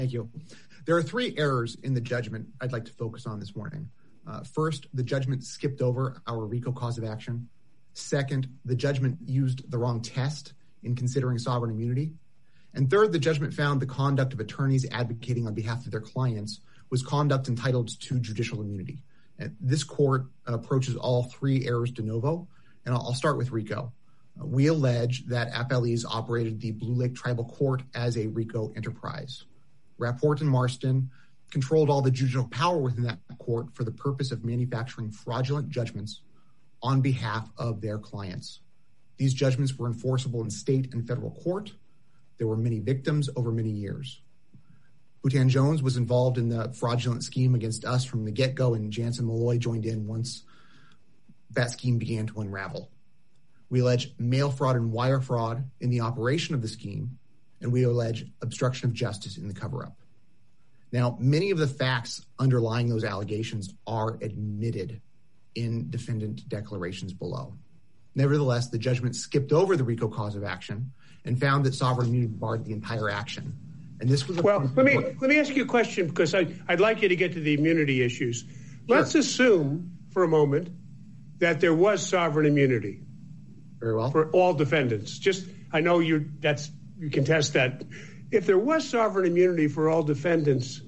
Thank you. There are three errors in the judgment I'd like to focus on this morning. First, the judgment skipped over our RICO cause of action. Second, the judgment used the wrong test in considering sovereign immunity. And third, the judgment found the conduct of attorneys advocating on behalf of their clients was conduct entitled to judicial immunity. And this court approaches all three errors de novo, and I'll start with RICO. We allege that appellees operated the Blue Lake Tribal Court as a RICO enterprise. Rapport and Marston controlled all the judicial power within that court for the purpose of manufacturing fraudulent judgments on behalf of their clients. These judgments were enforceable in state and federal court. There were many victims over many years. Bhutan Jones was involved in the fraudulent scheme against us from the get-go, and Jansen Malloy joined in once that scheme began to unravel. We allege mail fraud and wire fraud in the operation of the scheme, and we allege obstruction of justice in the cover-up. Now, many of the facts underlying those allegations are admitted in defendant declarations below. Nevertheless, the judgment skipped over the RICO cause of action and found that sovereign immunity barred the entire action. And this was let me ask you a question, because I'd like you to get to the immunity issues. Sure. Let's assume for a moment that there was sovereign immunity. Very well. For all defendants. I know you can test that. If there was sovereign immunity for all defendants,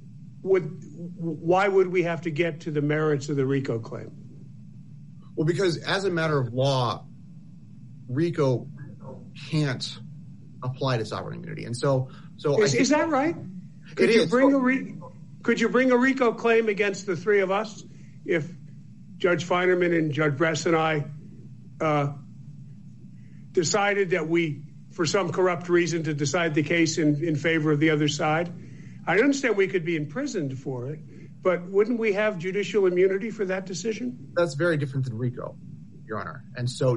why would we have to get to the merits of the RICO claim? Well, because as a matter of law, RICO can't apply to sovereign immunity. And so is that right? Could you bring a RICO claim against the three of us if Judge Feinerman and Judge Bress and I decided that we, for some corrupt reason, to decide the case in favor of the other side? I understand we could be imprisoned for it, but wouldn't we have judicial immunity for that decision? That's very different than RICO, Your Honor. And so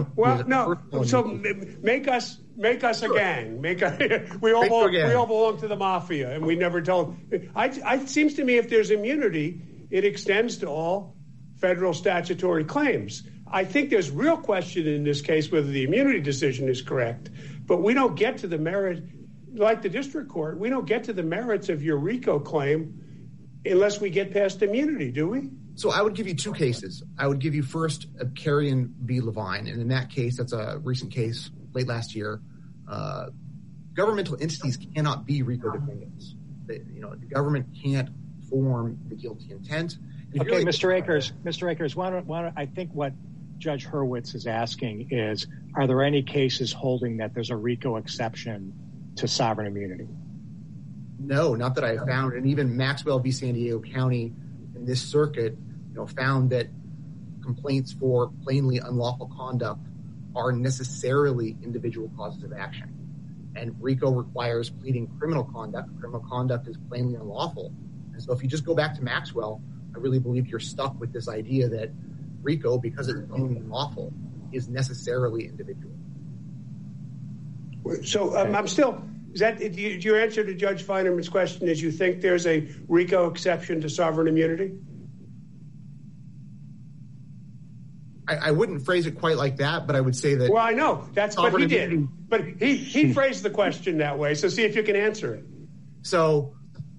make us a gang. We all belong to the mafia, and we never tell. It seems to me if there's immunity, it extends to all federal statutory claims. I think there's real question in this case whether the immunity decision is correct, but we don't get to the merit, like the district court, we don't get to the merits of your RICO claim unless we get past immunity, do we? So I would give you two cases. I would give you first Carrion v. Levine, and in that case, that's a recent case late last year. Governmental entities cannot be RICO defendants. The government can't form the guilty intent. Okay, Mr. Akers, I think what Judge Hurwitz is asking is, are there any cases holding that there's a RICO exception to sovereign immunity? No, not that I found. And even Maxwell v. San Diego County in this circuit, found that complaints for plainly unlawful conduct are necessarily individual causes of action. And RICO requires pleading criminal conduct. Criminal conduct is plainly unlawful. And so if you just go back to Maxwell, I really believe you're stuck with this idea that RICO, because it's plainly unlawful, is necessarily individual. So I'm still, is that your answer to Judge Feinerman's question is you think there's a RICO exception to sovereign immunity? I wouldn't phrase it quite like that, but I would say that. Well, I know that's what he did, but he phrased the question that way. So see if you can answer it. So,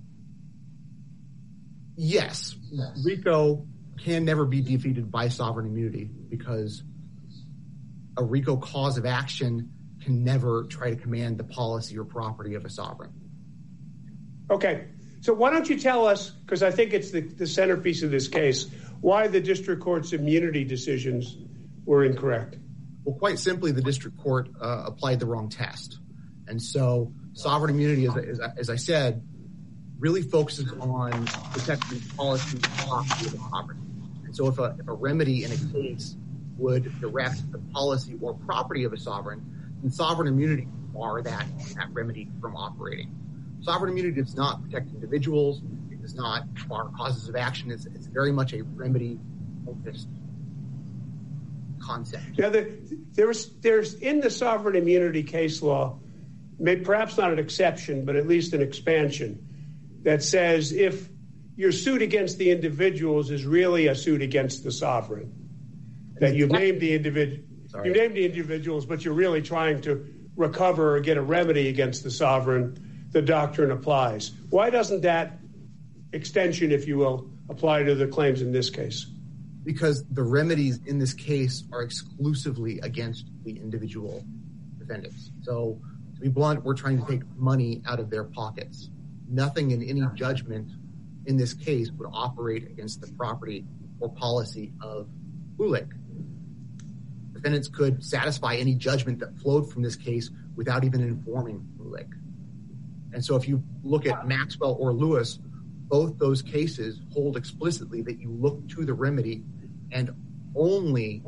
yes, RICO can never be defeated by sovereign immunity because a RICO cause of action can never try to command the policy or property of a sovereign. Okay. So why don't you tell us, because I think it's the centerpiece of this case, why the district court's immunity decisions were incorrect? Well, quite simply, the district court applied the wrong test. And so sovereign immunity, as I said, really focuses on protecting the policy and property of the sovereign. And so if a remedy in a case would direct the policy or property of a sovereign, then sovereign immunity can bar that remedy from operating. Sovereign immunity does not protect individuals. It does not bar causes of action. It's very much a remedy-focused concept. Now, there's in the sovereign immunity case law, perhaps not an exception, but at least an expansion that says if your suit against the individuals is really a suit against the sovereign, that you've named the individuals, but you're really trying to recover or get a remedy against the the doctrine applies. Why doesn't that extension, if you will, apply to the claims in this case? Because the remedies in this case are exclusively against the individual defendants. So, to be blunt, we're trying to take money out of their pockets. Nothing in any judgment in this case would operate against the property or policy of Blue Lake. Defendants could satisfy any judgment that flowed from this case without even informing Blue Lake. And so if you look at Maxwell or Lewis, both those cases hold explicitly that you look to the remedy, and only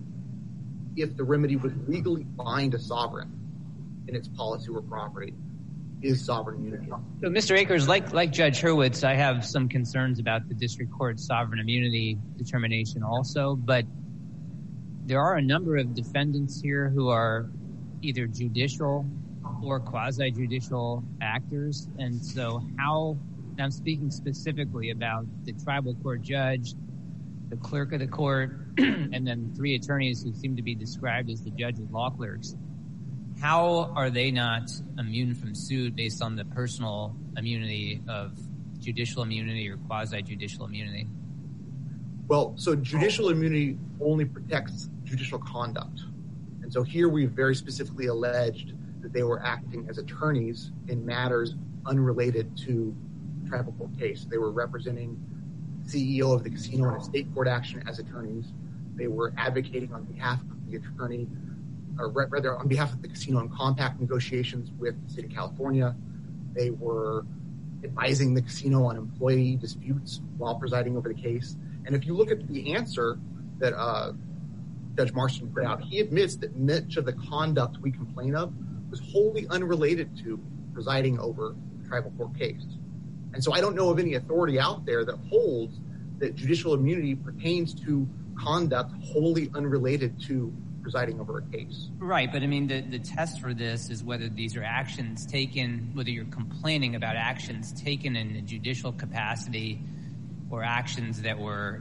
if the remedy would legally bind a sovereign in its policy or property is sovereign immunity. So, Mr. Akers, like Judge Hurwitz, I have some concerns about the district court's sovereign immunity determination also, but there are a number of defendants here who are either judicial or quasi-judicial actors. And so I'm speaking specifically about the tribal court judge, the clerk of the court, and then 3 attorneys who seem to be described as the judge's law clerks. How are they not immune from suit based on the personal immunity of judicial immunity or quasi-judicial immunity? Well, so judicial immunity only protects judicial conduct. And so here we've very specifically alleged that they were acting as attorneys in matters unrelated to the tribal court case. They were representing the CEO of the casino in a state court action as attorneys. They were advocating on behalf of the attorney, or rather on behalf of the casino in compact negotiations with the state of California. They were advising the casino on employee disputes while presiding over the case. And if you look at the answer that Judge Marston put out, he admits that much of the conduct we complain of was wholly unrelated to presiding over the tribal court case. And so I don't know of any authority out there that holds that judicial immunity pertains to conduct wholly unrelated to presiding over a case. Right, but I mean, the test for this is whether these are actions taken, whether you're complaining about actions taken in a judicial capacity or actions that were,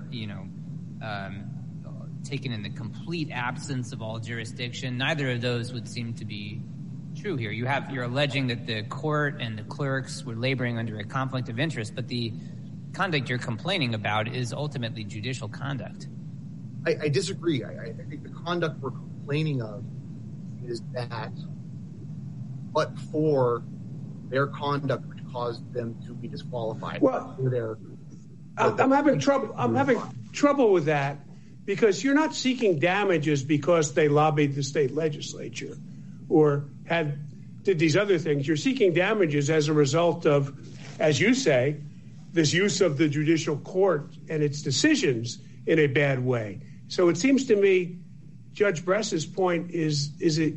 taken in the complete absence of all jurisdiction. Neither of those would seem to be true here. You're alleging that the court and the clerks were laboring under a conflict of interest, but the conduct you're complaining about is ultimately judicial conduct. I disagree. I think the conduct we're complaining of is that, but for their conduct which caused them to be disqualified. Well, I'm having trouble with that, because you're not seeking damages because they lobbied the state legislature or did these other things. You're seeking damages as a result of, as you say, this use of the judicial court and its decisions in a bad way. So it seems to me Judge Bress's point is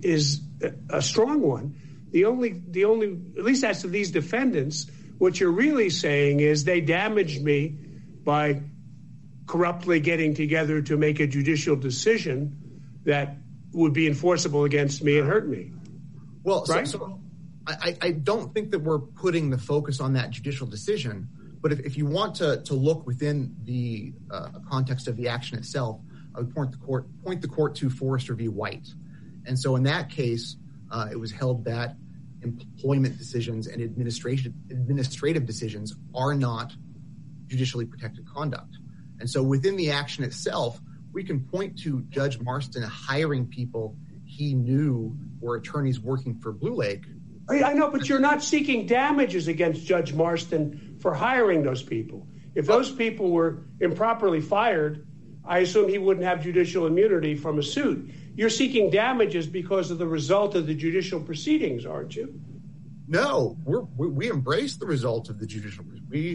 a strong one. The only, at least as to these defendants, what you're really saying is they damaged me by corruptly getting together to make a judicial decision that would be enforceable against me and hurt me. Well, right? So I don't think that we're putting the focus on that judicial decision, but if you want to look within the context of the action itself, I would point the court to Forrester v. White. And so in that case, it was held that employment decisions and administrative decisions are not judicially protected conduct. And so within the action itself, we can point to Judge Marston hiring people he knew were attorneys working for Blue Lake. I know, but you're not seeking damages against Judge Marston for hiring those people. If those people were improperly fired, I assume he wouldn't have judicial immunity from a suit. You're seeking damages because of the result of the judicial proceedings, aren't you? No, we embrace the results of the judicial proceedings. We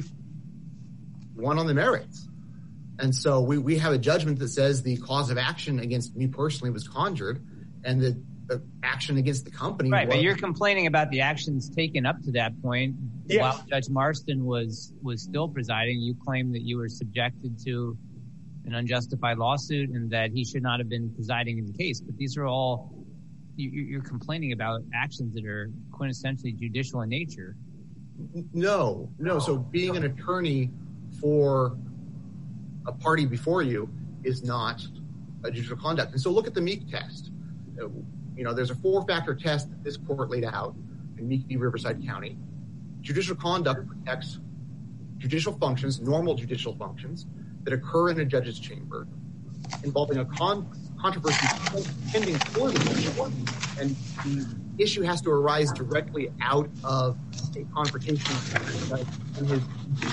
won on the merits. And so we have a judgment that says the cause of action against me personally was conjured, and the action against the company. Right, but you're complaining about the actions taken up to that point. Yes. While Judge Marston was still presiding, you claim that you were subjected to an unjustified lawsuit and that he should not have been presiding in the case. But these are all, you're complaining about actions that are quintessentially judicial in nature. No. So being an attorney for a party before you is not a judicial conduct. And so look at the Meek test. There's a 4-factor test that this court laid out in Meek v. Riverside County. judicial conduct protects judicial functions, normal judicial functions that occur in a judge's chamber involving a controversy pending for the judge, and the issue has to arise directly out of a confrontation in his.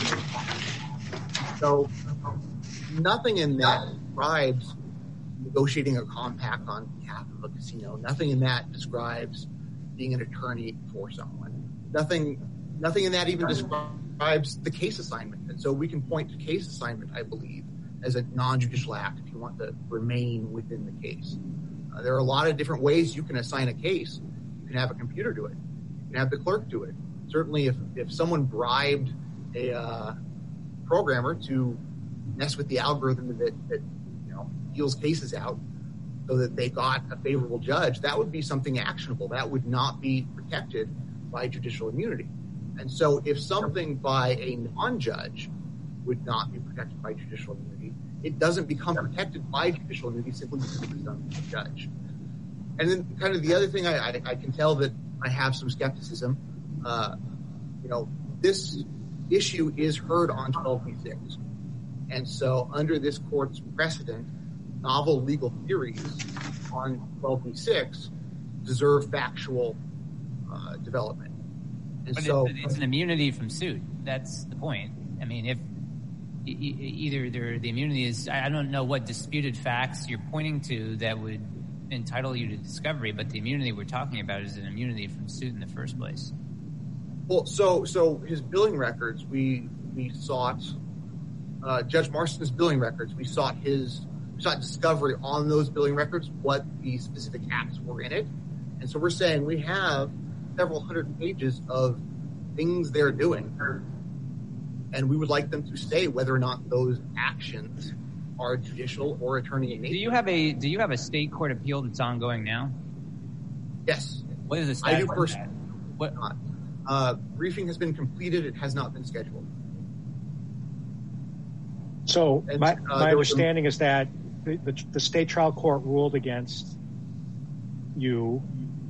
So nothing in that describes negotiating a compact on behalf of a casino. Nothing in that describes being an attorney for someone. Nothing in that even describes the case assignment. And so we can point to case assignment, I believe, as a non-judicial act if you want to remain within the case. There are a lot of different ways you can assign a case. You can have a computer do it. You can have the clerk do it. Certainly if someone bribed a programmer to mess with the algorithm that deals cases out so that they got a favorable judge, that would be something actionable. That would not be protected by judicial immunity. And so if something by a non-judge would not be protected by judicial immunity, it doesn't become protected by judicial immunity simply because it's done by a judge. And then kind of the other thing I can tell that I have some skepticism, this issue is heard on 12b6. And so under this court's precedent, novel legal theories on 12b6 deserve factual development. And but so it's an immunity from suit. That's the point. I mean, if either the immunity is, I don't know what disputed facts you're pointing to that would entitle you to discovery, but the immunity we're talking about is an immunity from suit in the first place. Well, so his billing records, we sought Judge Marston's billing records. We sought discovery on those billing records, what the specific acts were in it. And so we're saying we have several hundred pages of things they're doing, and we would like them to say whether or not those actions are judicial or attorney in nature. Do you have a state court appeal that's ongoing now? Yes. What is the status? I do first. What? Briefing has been completed. It has not been scheduled. So my understanding is that the state trial court ruled against you.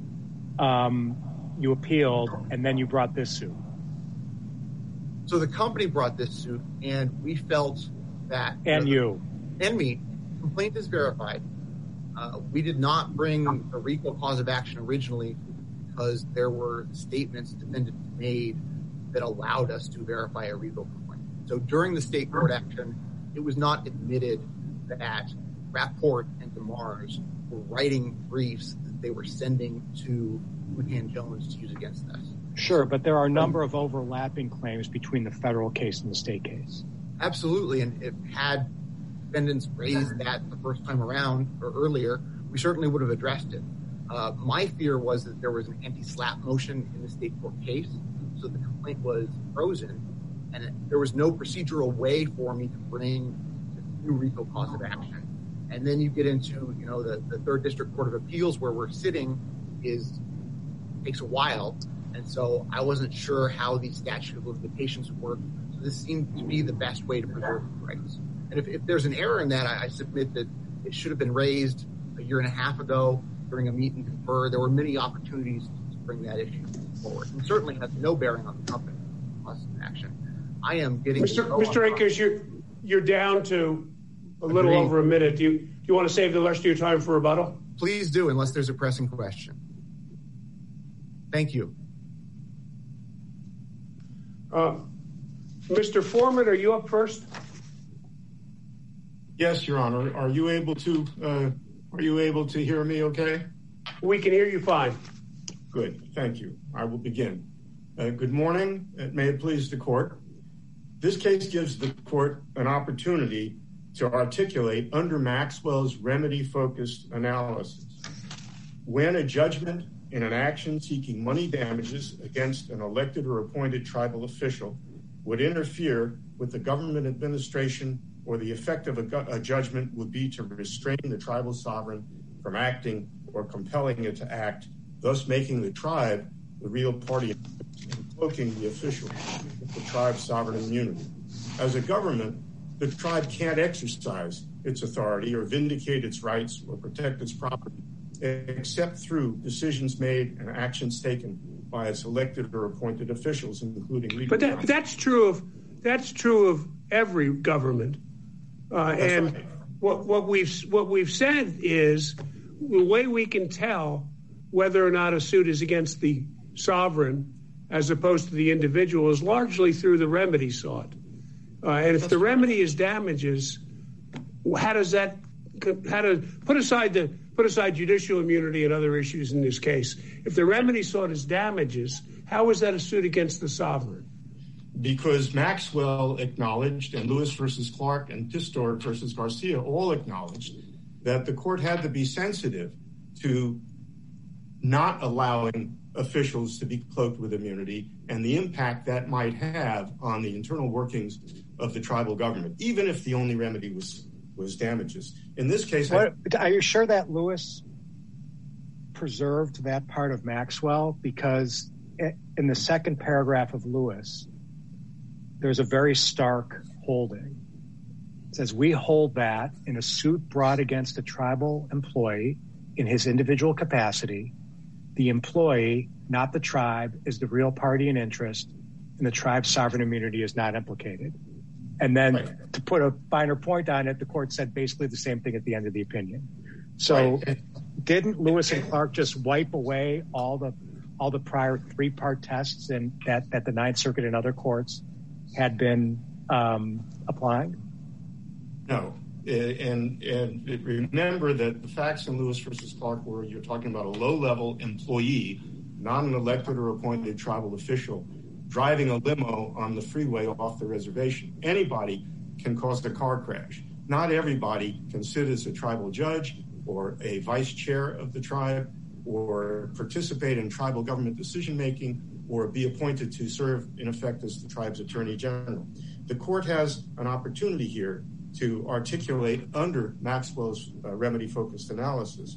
You appealed, and then you brought this suit. So the company brought this suit, and we felt that... And you. And me. Complaint is verified. We did not bring a RICO cause of action originally because there were statements defendants made that allowed us to verify a RICO complaint. So during the state court action, it was not admitted that Rapport and DeMars were writing briefs that they were sending to Woodhan Jones to use against us. Sure, but there are a number of overlapping claims between the federal case and the state case. Absolutely, and if had defendants raised that the first time around or earlier, we certainly would have addressed it. My fear was that there was an anti-SLAPP motion in the state court case, so the complaint was frozen, and there was no procedural way for me to bring a new RICO cause of action. And then you get into, the Third District Court of Appeals where we're sitting takes a while, and so I wasn't sure how the statute of limitations work. So this seemed to be the best way to preserve rights. And if there's an error in that, I submit that it should have been raised a year and a half ago during a meet and confer. There were many opportunities to bring that issue forward, and certainly has no bearing on the company cause of action. I am getting Mr. Akers, you're down to a little over a minute. Do you want to save the rest of your time for rebuttal? Please do, unless there's a pressing question. Thank you. Mr. Foreman, are you up first? Yes, Your Honor. Are you able to hear me okay? We can hear you fine. Good. Thank you. I will begin. Good morning. May it please the court. This case gives the court an opportunity to articulate under Maxwell's remedy-focused analysis when a judgment in an action seeking money damages against an elected or appointed tribal official would interfere with the government administration, or the effect of a judgment would be to restrain the tribal sovereign from acting or compelling it to act, thus making the tribe the real party and cloaking the official with the tribe's sovereign immunity. As a government, the tribe can't exercise its authority or vindicate its rights or protect its property except through decisions made and actions taken by its elected or appointed officials, including legal. But that's true of every government. And right. what we've said is the way we can tell whether or not a suit is against the sovereign as opposed to the individual is largely through the remedy sought. And if the remedy is damages, how to put aside judicial immunity and other issues in this case? If the remedy sought is damages, how is that a suit against the sovereign? Because Maxwell acknowledged, and Lewis versus Clark and Tisdorf versus Garcia all acknowledged that the court had to be sensitive to not allowing officials to be cloaked with immunity and the impact that might have on the internal workings of the tribal government, even if the only remedy was damages. In this case, are you sure that Lewis preserved that part of Maxwell? Because in the second paragraph of Lewis, there's a very stark holding. It says, we hold that in a suit brought against a tribal employee in his individual capacity, the employee, not the tribe, is the real party in interest, and the tribe's sovereign immunity is not implicated. And then to put a finer point on it, the court said basically the same thing at the end of the opinion. So didn't Lewis and Clark just wipe away all the prior three-part tests and that the Ninth Circuit and other courts had been applying? No. And remember that the facts in Lewis versus Clark were you're talking about a low-level employee, not an elected or appointed tribal official, driving a limo on the freeway off the reservation. Anybody can cause a car crash. Not everybody can sit as a tribal judge or a vice chair of the tribe or participate in tribal government decision-making or be appointed to serve, in effect, as the tribe's attorney general. The court has an opportunity here to articulate under Maxwell's remedy-focused analysis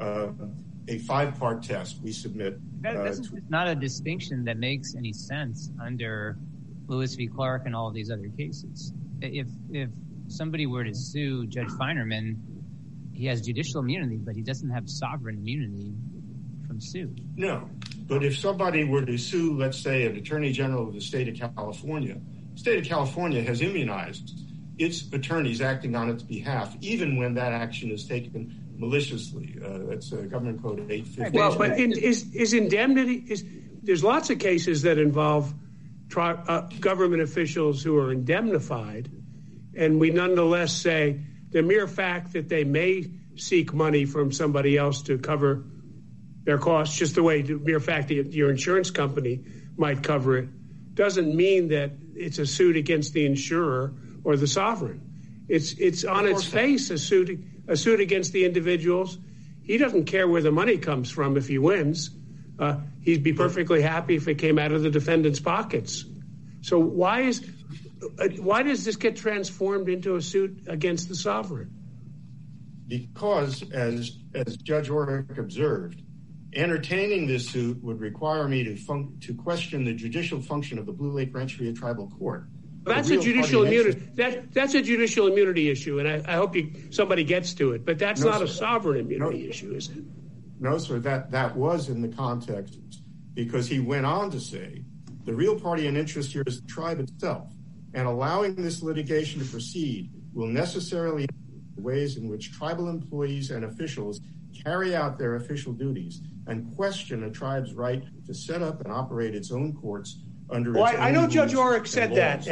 a five-part test we submit. That's not a distinction that makes any sense under Lewis v. Clark and all of these other cases. If somebody were to sue Judge Feinerman, he has judicial immunity, but he doesn't have sovereign immunity from suit. No, but if somebody were to sue, let's say, an attorney general of the state of California, the state of California has immunized its attorneys acting on its behalf, even when that action is taken maliciously. That's Government Code 850. Well, but is indemnity, there's lots of cases that involve government officials who are indemnified, and we nonetheless say the mere fact that they may seek money from somebody else to cover their costs, just the way the mere fact that your insurance company might cover it, doesn't mean that it's a suit against the insurer or the sovereign. It's on its face a suit against the individuals. He doesn't care where the money comes from if he wins. He'd be perfectly happy if it came out of the defendant's pockets. So why does this get transformed into a suit against the sovereign? Because, as Judge Orrick observed, entertaining this suit would require me to question the judicial function of the Blue Lake Rancheria Tribal Court. That's a judicial immunity. That's a judicial immunity issue, and I hope somebody gets to it. But that's not a sovereign immunity issue, is it? No, sir. That was in the context, because he went on to say the real party in interest here is the tribe itself, and allowing this litigation to proceed will necessarily the ways in which tribal employees and officials carry out their official duties and question a tribe's right to set up and operate its own courts under its own I know Judge Orrick said that,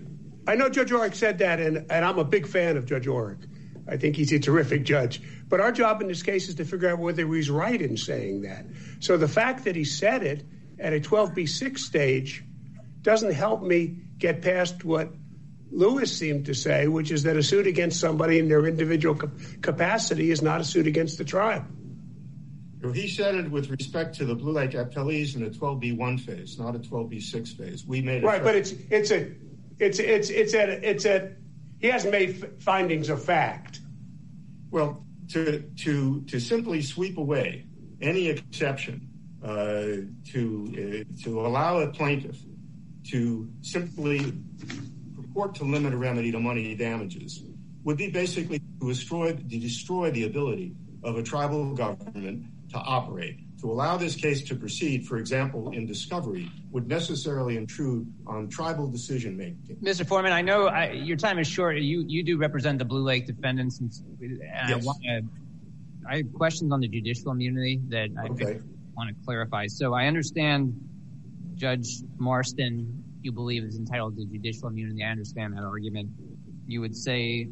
and I'm a big fan of Judge Orrick. I think he's a terrific judge. But our job in this case is to figure out whether he's right in saying that. So the fact that he said it at a 12B6 stage doesn't help me get past what Lewis seemed to say, which is that a suit against somebody in their individual capacity is not a suit against the tribe. He said it with respect to the Blue Lake appellees in a 12B1 phase, not a 12B6 phase. We made it right, but he hasn't made findings of fact. Well, to simply sweep away any exception to allow a plaintiff to simply purport to limit a remedy to money damages would be basically to destroy the ability of a tribal government to operate, to allow this case to proceed, for example, in discovery, would necessarily intrude on tribal decision-making. Mr. Foreman, I know your time is short. You do represent the Blue Lake defendants. And yes. I have questions on the judicial immunity that I want to clarify. So I understand Judge Marston, you believe, is entitled to judicial immunity. I understand that argument. You would say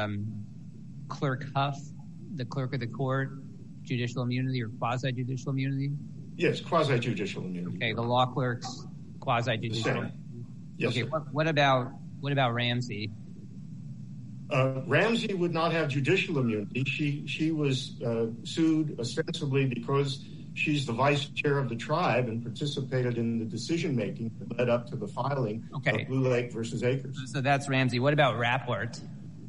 Clerk Huff, the clerk of the court, judicial immunity or quasi-judicial immunity? Yes, quasi-judicial immunity. Okay, the law clerk's quasi-judicial immunity. Yes, okay, sir. What about Ramsey? Ramsey would not have judicial immunity. She was sued ostensibly because she's the vice chair of the tribe and participated in the decision-making that led up to the filing of Blue Lake versus Acres. So that's Ramsey. What about Rapport?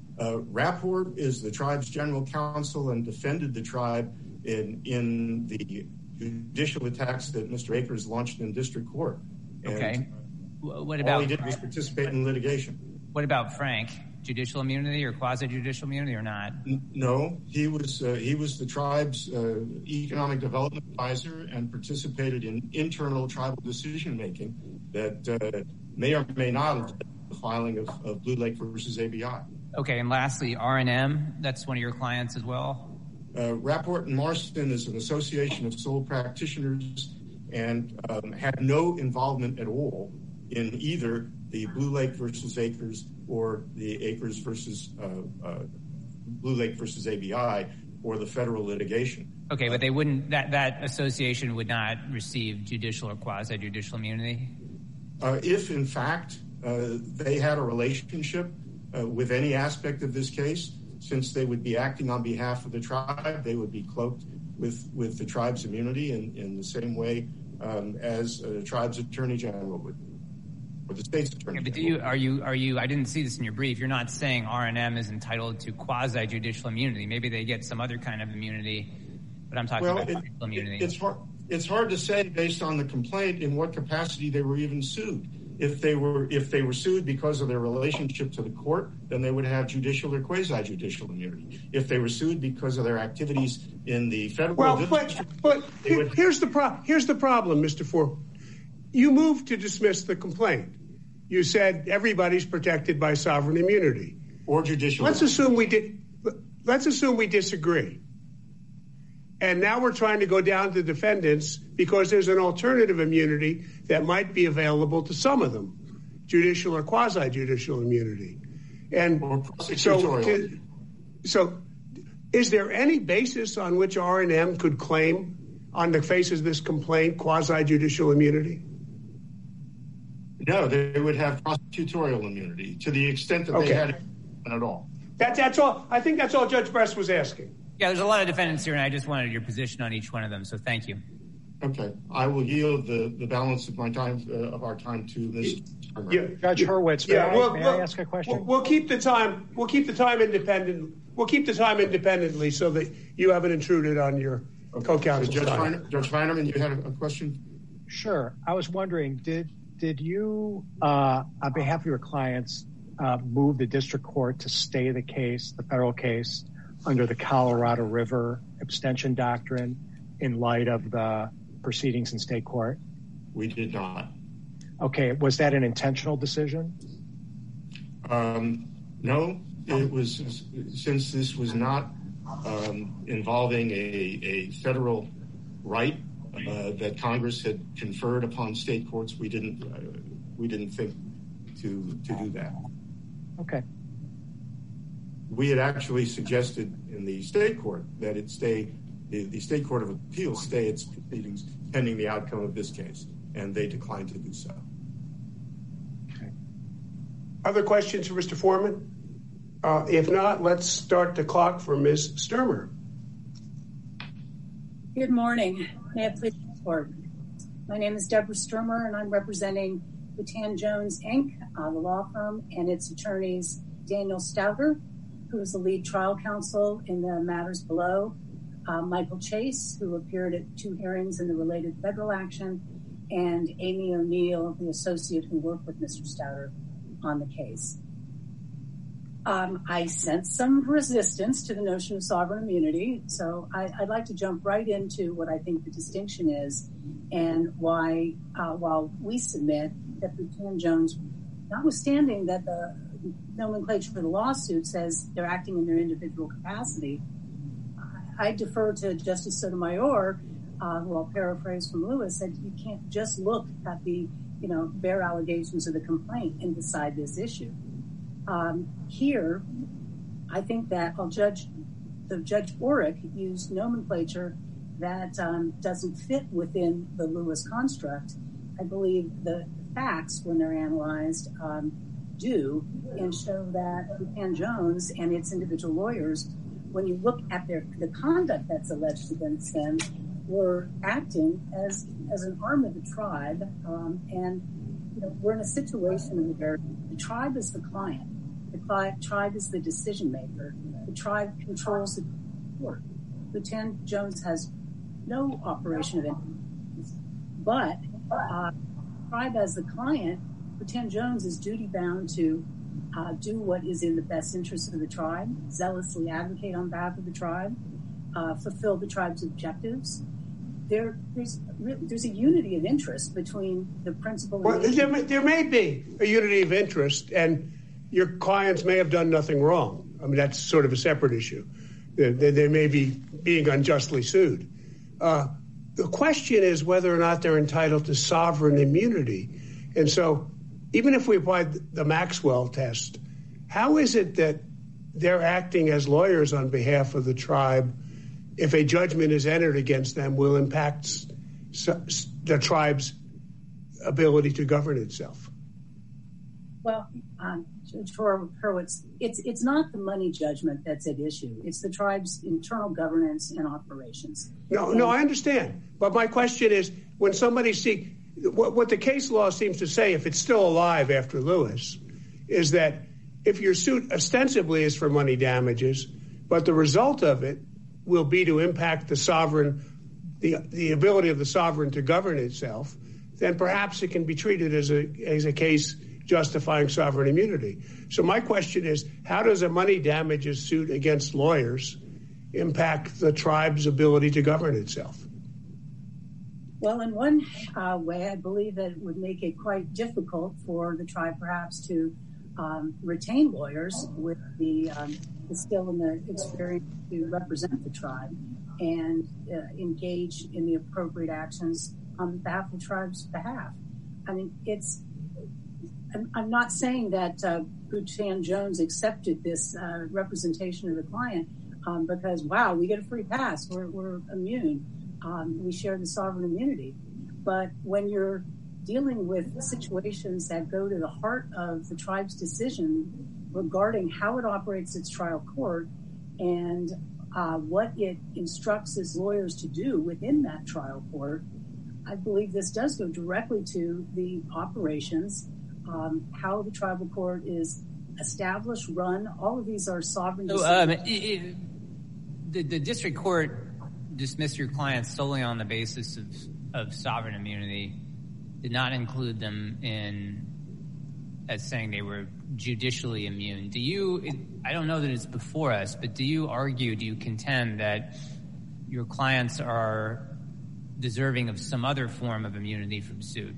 Rapport is the tribe's general counsel and defended the tribe in the judicial attacks that Mr. Acres launched in district court. And what about all he did was participate in litigation. What about Frank? Judicial immunity or quasi-judicial immunity or not? No, he was the tribe's economic development advisor and participated in internal tribal decision-making that may or may not have led to the filing of Blue Lake versus ABI. Okay, and lastly, R&M, that's one of your clients as well? Rapport and Marston is an association of sole practitioners and had no involvement at all in either the Blue Lake versus Acres or the Acres versus Blue Lake versus ABI or the federal litigation. Okay, but they wouldn't, that association would not receive judicial or quasi-judicial immunity? If, in fact, they had a relationship with any aspect of this case, since they would be acting on behalf of the tribe, they would be cloaked with the tribe's immunity in the same way as the tribe's attorney general would, or the state's attorney general. Are you? I didn't see this in your brief. You're not saying R&M is entitled to quasi-judicial immunity. Maybe they get some other kind of immunity, but I'm talking about judicial immunity. It's hard to say based on the complaint in what capacity they were even sued. If they were sued because of their relationship to the court, then they would have judicial or quasi-judicial immunity. If they were sued because of their activities in the federal district, here's the problem, Mr. Ford. You moved to dismiss the complaint. You said everybody's protected by sovereign immunity or judicial. Let's assume we disagree. And now we're trying to go down to defendants because there's an alternative immunity that might be available to some of them, judicial or quasi-judicial immunity. And so is there any basis on which R&M could claim on the basis of this complaint quasi-judicial immunity? No, they would have prosecutorial immunity to the extent that they had it at all. That's all. I think that's all Judge Bress was asking. Yeah, there's a lot of defendants here, and I just wanted your position on each one of them, so thank you. Okay. I will yield the balance of my time, of our time to Ms. Judge Hurwitz, may I ask a question? We'll keep the time independent. We'll keep the time independently so that you haven't intruded on your co-counsel. Judge Feinerman, you had a question? Sure. I was wondering, did you, on behalf of your clients, move the district court to stay the case, the federal case, under the Colorado River abstention doctrine in light of the proceedings in state court? We did not. Okay. Was that an intentional decision? No, it was, since this was not involving a federal right that Congress had conferred upon state courts, we didn't think to do that. Okay. We had actually suggested in the state court that it stay, the state court of appeals stay its proceedings pending the outcome of this case, and they declined to do so. Okay. Other questions for Mr. Foreman? If not, let's start the clock for Ms. Sturmer. Good morning. May I please report? My name is Deborah Sturmer, and I'm representing Bataan Jones, Inc., the law firm, and its attorneys, Daniel Stouter, who is the lead trial counsel in the matters below, Michael Chase, who appeared at 2 hearings in the related federal action, and Amy O'Neill, the associate who worked with Mr. Stouter on the case. I sense some resistance to the notion of sovereign immunity. So I'd like to jump right into what I think the distinction is and why, while we submit that Boutin Jones, notwithstanding that the nomenclature for the lawsuit says they're acting in their individual capacity, I defer to Justice Sotomayor, who I'll paraphrase from Lewis, that you can't just look at the bare allegations of the complaint and decide this issue. Here, I think that Judge Orrick used nomenclature that doesn't fit within the Lewis construct. I believe the facts, when they're analyzed, do and show that Boutin Jones and its individual lawyers, when you look at the conduct that's alleged against them, were acting as an arm of the tribe, and we're in a situation where the tribe is the client. The tribe is the decision maker. The tribe controls the court. Boutin Jones has no operation of influence, but the tribe as the client, Boutin Jones is duty bound to do what is in the best interest of the tribe, zealously advocate on behalf of the tribe, fulfill the tribe's objectives. There's a unity of interest between the principal. Well, there may be a unity of interest, and your clients may have done nothing wrong. I mean, that's sort of a separate issue. They may be being unjustly sued. The question is whether or not they're entitled to sovereign immunity. And so even if we applied the Maxwell test, how is it that they're acting as lawyers on behalf of the tribe if a judgment is entered against them will impact the tribe's ability to govern itself? Well, Judge Hurwitz, it's not the money judgment that's at issue. It's the tribe's internal governance and operations. No, I understand. But my question is, when somebody seeks, what the case law seems to say, if it's still alive after Lewis, is that if your suit ostensibly is for money damages, but the result of it will be to impact the sovereign, the ability of the sovereign to govern itself, then perhaps it can be treated as a case justifying sovereign immunity. So my question is, how does a money damages suit against lawyers impact the tribe's ability to govern itself? Well, in one way, I believe that it would make it quite difficult for the tribe perhaps to retain lawyers with the skill and the experience to represent the tribe and engage in the appropriate actions on behalf of the tribe's behalf. I mean, I'm not saying that Boutin Jones accepted this representation of the client because, wow, we get a free pass. We're immune. We share the sovereign immunity. But when you're dealing with situations that go to the heart of the tribe's decision regarding how it operates its trial court and what it instructs its lawyers to do within that trial court, I believe this does go directly to the operations, how the tribal court is established, run. All of these are sovereign decisions. The district court dismissed your clients solely on the basis of sovereign immunity, did not include them as saying they were judicially immune. I don't know that it's before us, but do you contend that your clients are deserving of some other form of immunity from suit?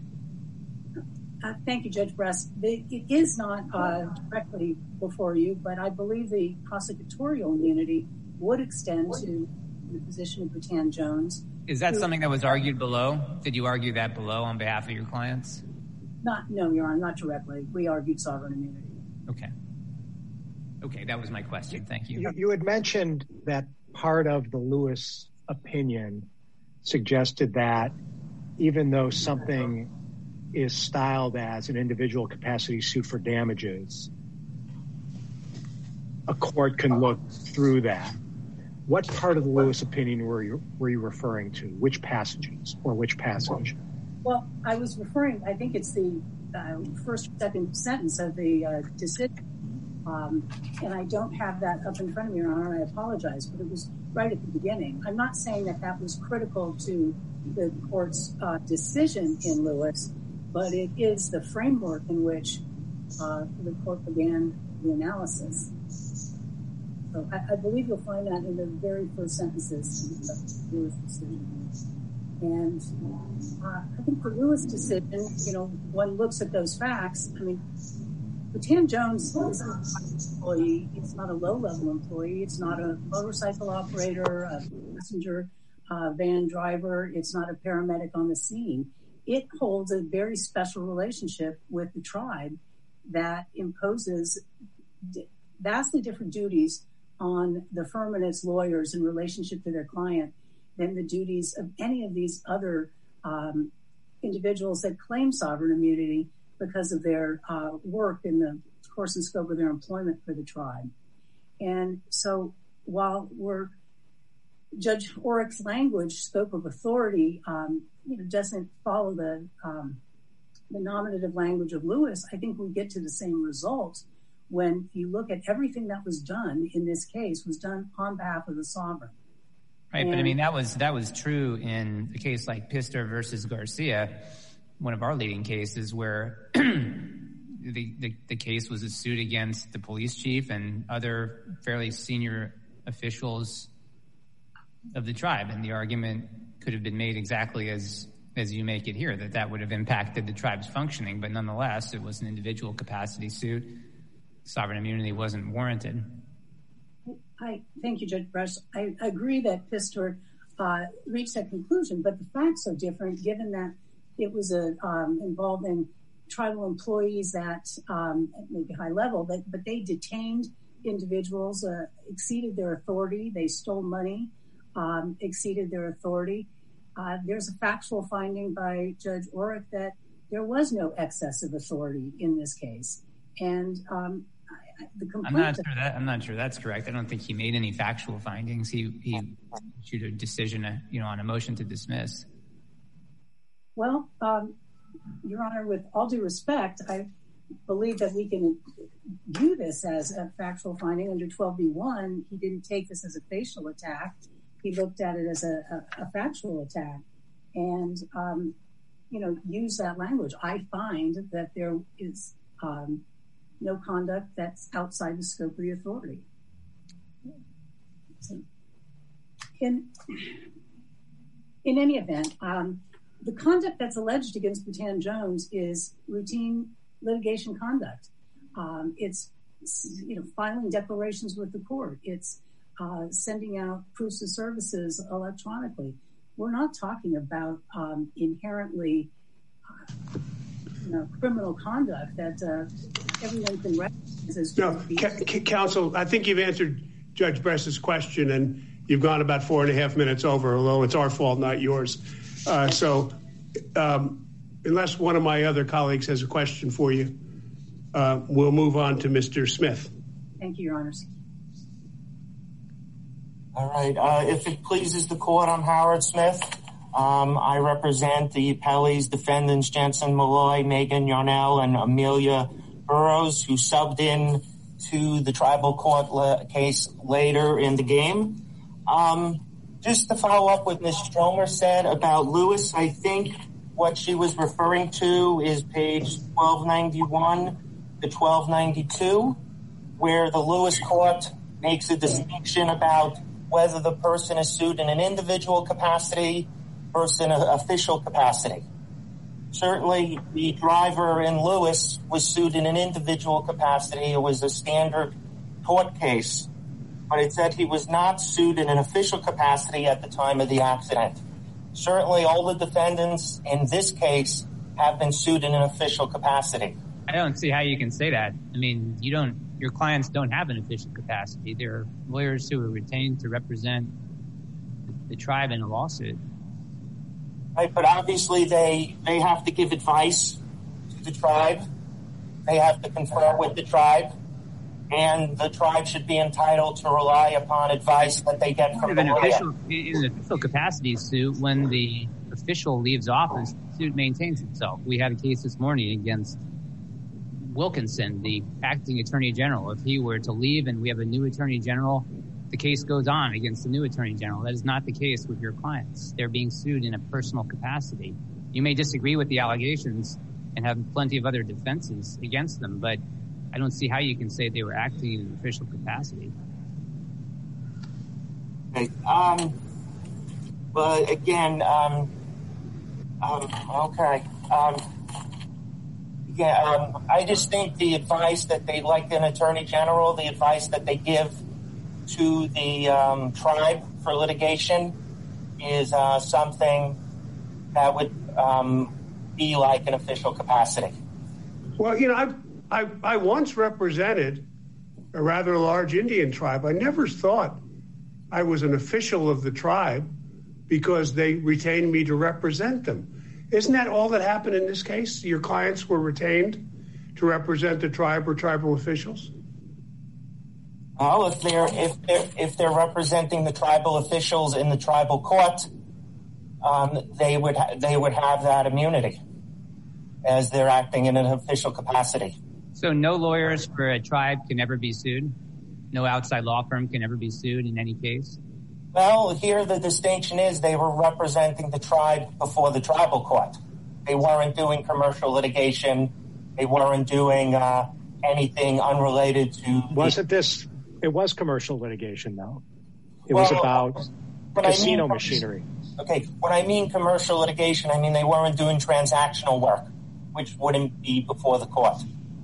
Thank you, Judge Bress. It is not directly before you, but I believe the prosecutorial immunity would extend to the position of Boutin Jones. Is that something that was argued below? Did you argue that below on behalf of your clients? No, Your Honor, not directly. We argued sovereign immunity. Okay, that was my question. Thank you. You had mentioned that part of the Lewis opinion suggested that even though something is styled as an individual capacity suit for damages, a court can look through that. What part of the Lewis opinion were you referring to? Which passages or which passage? Well, I was referring, I think it's the first or second sentence of the decision. And I don't have that up in front of me, Your Honor, and I apologize, but it was right at the beginning. I'm not saying that was critical to the court's decision in Lewis, but it is the framework in which the court began the analysis. So I believe you'll find that in the very first sentences of the Lewis decision. And I think the Lewis decision, one looks at those facts. I mean, Bataan Jones is not an employee. It's not a low-level employee. It's not a motorcycle operator, a passenger van driver. It's not a paramedic on the scene. It holds a very special relationship with the tribe that imposes vastly different duties on the firm and its lawyers in relationship to their client than the duties of any of these other individuals that claim sovereign immunity because of their work in the course and scope of their employment for the tribe. And so while Judge Oreck's language, scope of authority, doesn't follow the nominative language of Lewis, I think we get to the same result when you look at everything that was done in this case was done on behalf of the sovereign. Right, but I mean, that was true in a case like Pister versus Garcia, one of our leading cases where the case was a suit against the police chief and other fairly senior officials of the tribe. And the argument could have been made exactly as you make it here, that would have impacted the tribe's functioning. But nonetheless, it was an individual capacity suit. Sovereign immunity wasn't warranted. Thank you, Judge Brush. I agree that Pister reached that conclusion, but the facts are different given that it was involving tribal employees that maybe high level, but they detained individuals, exceeded their authority. They stole money, exceeded their authority. There's a factual finding by Judge Oreck that there was no excess of authority in this case. And I'm not sure that's correct. I don't think he made any factual findings. He issued a decision, on a motion to dismiss. Well, Your Honor, with all due respect, I believe that we can view this as a factual finding under 12b-1. He didn't take this as a facial attack. He looked at it as a factual attack and, use that language. I find that there is no conduct that's outside the scope of the authority. So, in any event, the conduct that's alleged against Bataan Jones is routine litigation conduct. It's, filing declarations with the court. It's sending out proofs of services electronically. We're not talking about inherently criminal conduct that everyone can recognize as Counsel, I think you've answered Judge Bress's question, and you've gone about 4.5 minutes over, although it's our fault, not yours. So unless one of my other colleagues has a question for you, we'll move on to Mr. Smith. Thank you, Your Honors. All right. If it pleases the court, I'm Howard Smith. I represent the appellees, defendants Jensen Malloy, Megan Yarnell, and Amelia Burrows, who subbed in to the tribal court case later in the game. Just to follow up what Ms. Stromer said about Lewis, I think what she was referring to is page 1291 to 1292, where the Lewis court makes a distinction about whether the person is sued in an individual capacity versus an official capacity. Certainly, the driver in Lewis was sued in an individual capacity. It was a standard court case, but it said he was not sued in an official capacity at the time of the accident. Certainly, all the defendants in this case have been sued in an official capacity. I don't see how you can say that. I mean, your clients don't have an official capacity. They're lawyers who are retained to represent the tribe in a lawsuit. Right, but obviously they have to give advice to the tribe. They have to confer with the tribe, and the tribe should be entitled to rely upon advice that they get from the lawyer. In an official capacity suit, when the official leaves office, the suit maintains itself. We had a case this morning against Wilkinson, the acting attorney general. If he were to leave and we have a new attorney general, the case goes on against the new attorney general. That is not the case with your clients. They're being sued in a personal capacity. You may disagree with the allegations and have plenty of other defenses against them. But I don't see how you can say they were acting in an official capacity. Okay. But again, okay. I just think the advice that they, like an attorney general, the advice that they give to the tribe for litigation is something that would be like an official capacity. Well, I once represented a rather large Indian tribe. I never thought I was an official of the tribe because they retained me to represent them. Isn't that all that happened in this case? Your clients were retained to represent the tribe or tribal officials? Well, if they're representing the tribal officials in the tribal court, they would have that immunity as they're acting in an official capacity. So no lawyers for a tribe can ever be sued? No outside law firm can ever be sued in any case? Well, here the distinction is they were representing the tribe before the tribal court. They weren't doing commercial litigation. They weren't doing anything unrelated to... It was commercial litigation, though. It was about casino machinery. Okay, when I mean commercial litigation, I mean they weren't doing transactional work, which wouldn't be before the court.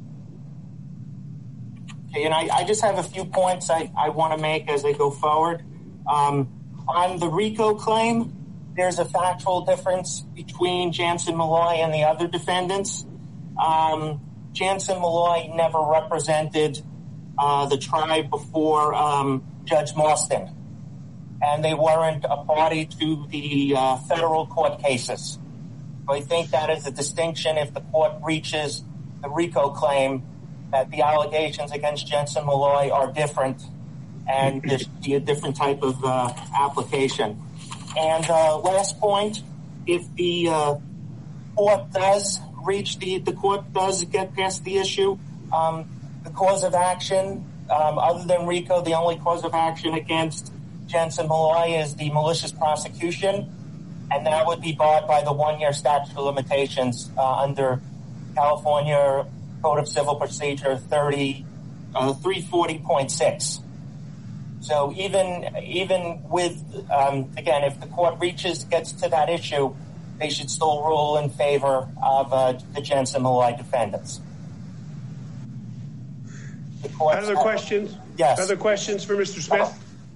Okay, and I just have a few points I want to make as I go forward. On the RICO claim, there's a factual difference between Jansen Malloy and the other defendants. Jansen Malloy never represented the tribe before Judge Marston, and they weren't a party to the federal court cases. So I think that is a distinction if the court reaches the RICO claim that the allegations against Jansen Malloy are different and there should be a different type of application. And last point, if the court does get past the issue, the cause of action, other than RICO, the only cause of action against Jansen Malloy is the malicious prosecution, and that would be barred by the 1-year statute of limitations under California Code of Civil Procedure 340.6. So even with, again, if the court gets to that issue, they should still rule in favor of the Jansen Malloy defendants. Other questions? Yes. Other questions for Mr. Smith?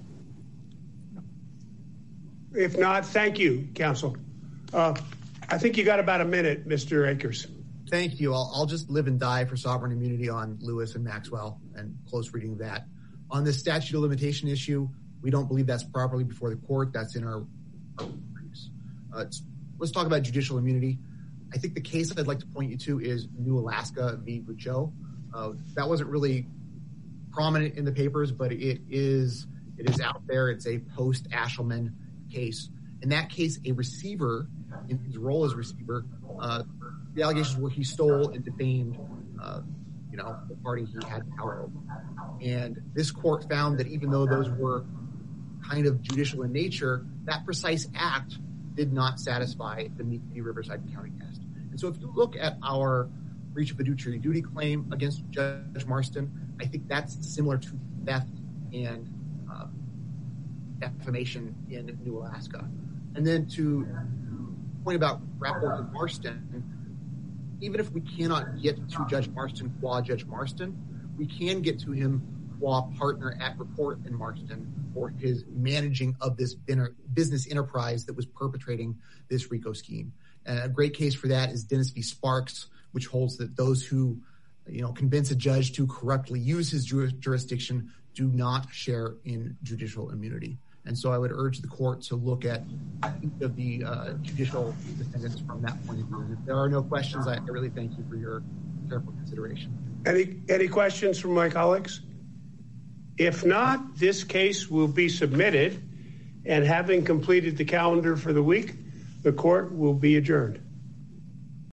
If not, thank you, counsel. I think you got about a minute, Mr. Akers. Thank you. I'll just live and die for sovereign immunity on Lewis and Maxwell and close reading that. On the statute of limitation issue, we don't believe that's properly before the court. That's in our briefs. Let's talk about judicial immunity. I think the case I'd like to point you to is New Alaska v. Bucceau. That wasn't really prominent in the papers, but it is out there. It's a post-Ashelman case. In that case, a receiver, in his role as receiver, the allegations were he stole and defamed the party he had power over. And this court found that even though those were kind of judicial in nature, that precise act did not satisfy the Meekly Riverside County test. And so if you look at our breach of fiduciary duty claim against Judge Marston, I think that's similar to theft and defamation in New Alaska. And then to point about Rappaport and Marston, even if we cannot get to Judge Marston qua Judge Marston, we can get to him qua partner at Rappaport and Marston for his managing of this business enterprise that was perpetrating this RICO scheme. And a great case for that is Dennis v. Sparks, which holds that those who convince a judge to corruptly use his jurisdiction do not share in judicial immunity. And so I would urge the court to look at each of the judicial defendants from that point of view. And if there are no questions, I really thank you for your careful consideration. Any questions from my colleagues? If not, this case will be submitted, and having completed the calendar for the week, the court will be adjourned.